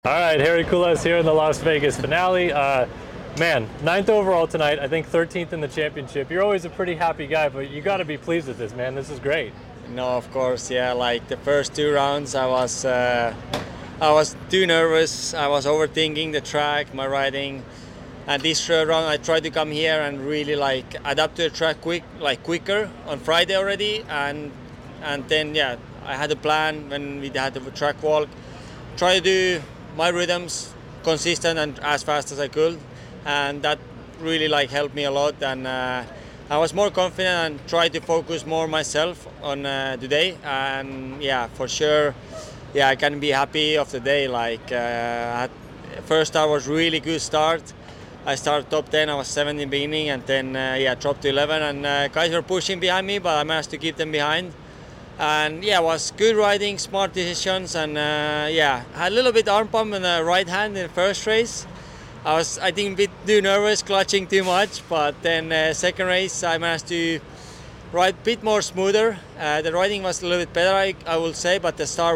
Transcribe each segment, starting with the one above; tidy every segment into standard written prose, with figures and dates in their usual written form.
All right, Harry Kulas here in the Las Vegas finale. Man, ninth overall tonight. I think 13th in the championship. You're always a pretty happy guy, but you got to be pleased with this, man. This is great. No, of course, yeah. Like the first two rounds, I was too nervous. I was overthinking the track, my riding, and this third round, I tried to come here and really like adapt to the track quicker on Friday already, and then yeah, I had a plan when we had the track walk. Try to do my rhythms consistent and as fast as I could, and that really like helped me a lot. And I was more confident and tried to focus more myself on today. And yeah, for sure, yeah, I can be happy of the day. Like first start was really good start. I started top 10. I was 7 in the beginning, and then yeah, dropped to 11. And guys were pushing behind me, but I managed to keep them behind. And yeah, it was good riding, smart decisions, and yeah, had a little bit arm pump in the right hand in the first race. I think, a bit too nervous, clutching too much, but then second race I managed to ride a bit more smoother. The riding was a little bit better, I will say, but the start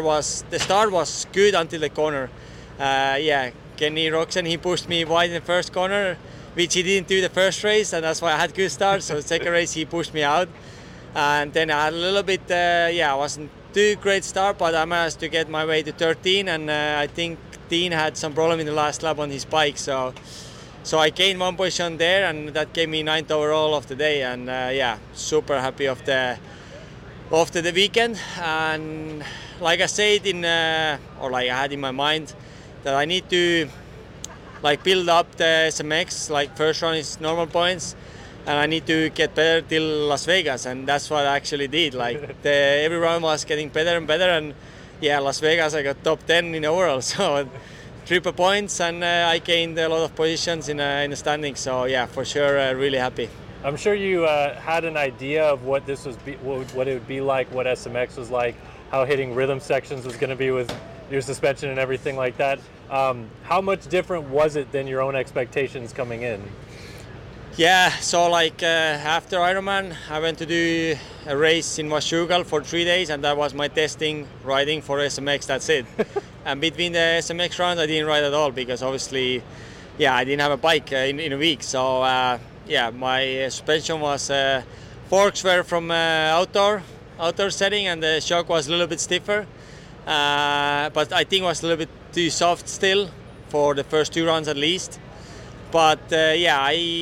was good until the corner. Yeah, Kenny Roczen, he pushed me wide in the first corner, which he didn't do the first race, and that's why I had good start. So the second race he pushed me out. And then I had a little bit, yeah, it wasn't too great start, but I managed to get my way to 13, and I think Dean had some problem in the last lap on his bike, so I gained one position there, and that gave me 9th overall of the day, and yeah, super happy of the weekend. And like I said or like I had in my mind, that I need to like build up the SMX, like first round is normal points, and I need to get better till Las Vegas, and that's what I actually did. Like every round was getting better and better, and yeah, Las Vegas I got top 10 in the world, so triple points, and I gained a lot of positions in the standings. So yeah, for sure, really happy. I'm sure you had an idea of what what it would be like, what SMX was like, how hitting rhythm sections was going to be with your suspension and everything like that. How much different was it than your own expectations coming in? Yeah, so like after Ironman, I went to do a race in Washougal for 3 days, and that was my testing riding for SMX. That's it. And between the SMX rounds, I didn't ride at all because obviously, yeah, I didn't have a bike in a week. So yeah, my suspension was forks were from outdoor setting, and the shock was a little bit stiffer. But I think it was a little bit too soft still for the first 2 rounds at least. But yeah,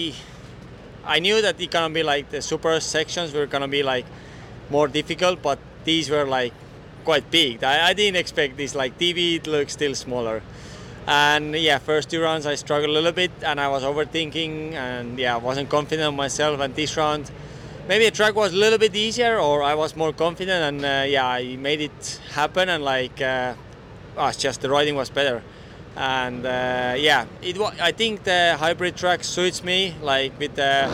I knew that it gonna be like the super sections were gonna be like more difficult, but these were like quite big. I didn't expect this. Like TV, it looks still smaller. And yeah, first 2 rounds I struggled a little bit, and I was overthinking, and yeah, I wasn't confident in myself. And this round, maybe the track was a little bit easier, or I was more confident, and yeah, I made it happen. And like, it's just the riding was better. And yeah, I think the hybrid track suits me, like with the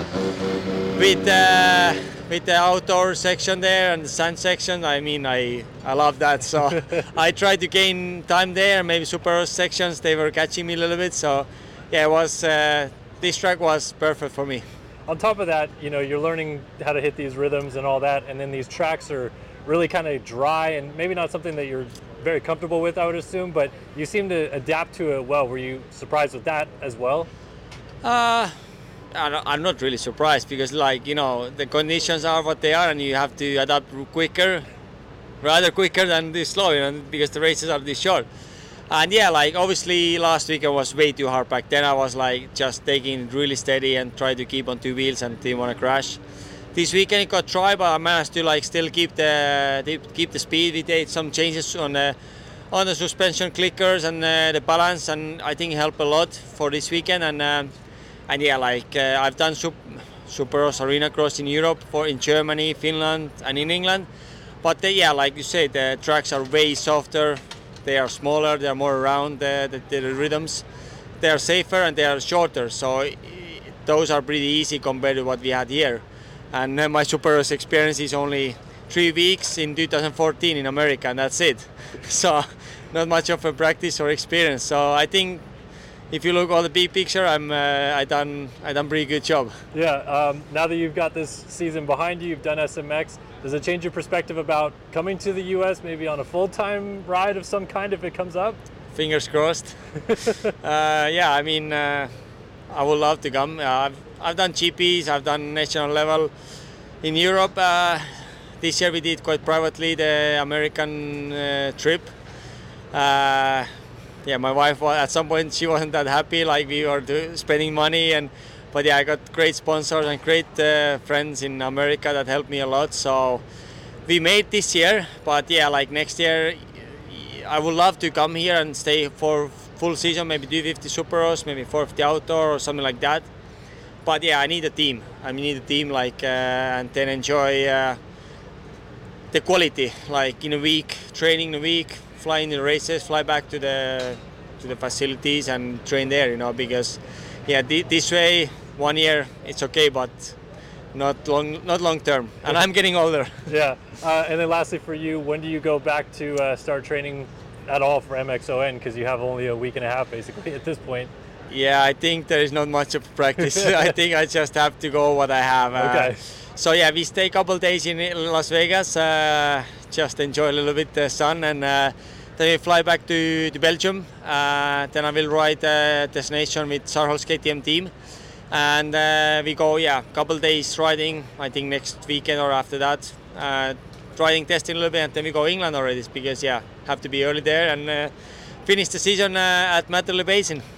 outdoor section there and the sand section. I mean, I love that. So I tried to gain time there. Maybe super sections, they were catching me a little bit. So yeah, it was this track was perfect for me. On top of that, you know, you're learning how to hit these rhythms and all that, and then these tracks are really kind of dry and maybe not something that you're very comfortable with, I would assume, but you seem to adapt to it well. Were you surprised with that as well? I'm not really surprised because, like, you know, the conditions are what they are, and you have to adapt rather quicker than this slow, you know, because the races are this short. And yeah, like obviously last week I was way too hard packed. Then I was like just taking it really steady and try to keep on 2 wheels and didn't want to crash. This weekend it got dry, but I managed to like still keep the speed. We did some changes on the suspension clickers and the balance, and I think it helped a lot for this weekend. And yeah, like I've done Supercross, Arena Cross in Europe, in Germany, Finland, and in England. But yeah, like you said, the tracks are way softer. They are smaller. They are more round. The rhythms, they are safer and they are shorter. So those are pretty easy compared to what we had here. And my Supercross experience is only 3 weeks in 2014 in America, and that's it. So not much of a practice or experience. So I think if you look at the big picture, I done pretty good job. Yeah. Now that you've got this season behind you, you've done SMX. Does it change your perspective about coming to the U.S. maybe on a full-time ride of some kind if it comes up? Fingers crossed. Yeah, I mean, I would love to come. I've done GPs, I've done national level in Europe. This year we did quite privately the American trip. Yeah, my wife was, at some point she wasn't that happy, like we were spending money, but yeah, I got great sponsors and great friends in America that helped me a lot. So we made this year, but yeah, like next year I would love to come here and stay for full season, maybe do 50 Superos, maybe 450 outdoor or something like that. But yeah, I need a team. I need a team and then enjoy the quality, like in a week, training in a week, fly in the races, fly back to the facilities and train there, because yeah, this way 1 year it's okay, but not long term. And I'm getting older. Yeah, and then lastly for you, when do you go back to start training at all for MXON? Because you have only a week and a half basically at this point. Yeah, I think there is not much of practice. I think I just have to go what I have. Okay. So yeah, we stay a couple of days in Las Vegas, just enjoy a little bit the sun, and then we fly back to Belgium. Then I will ride Destination with Sarhol's KTM team, and we go a couple of days riding. I think next weekend or after that, riding, testing a little bit, and then we go England already because have to be early there and finish the season at Matterley Basin.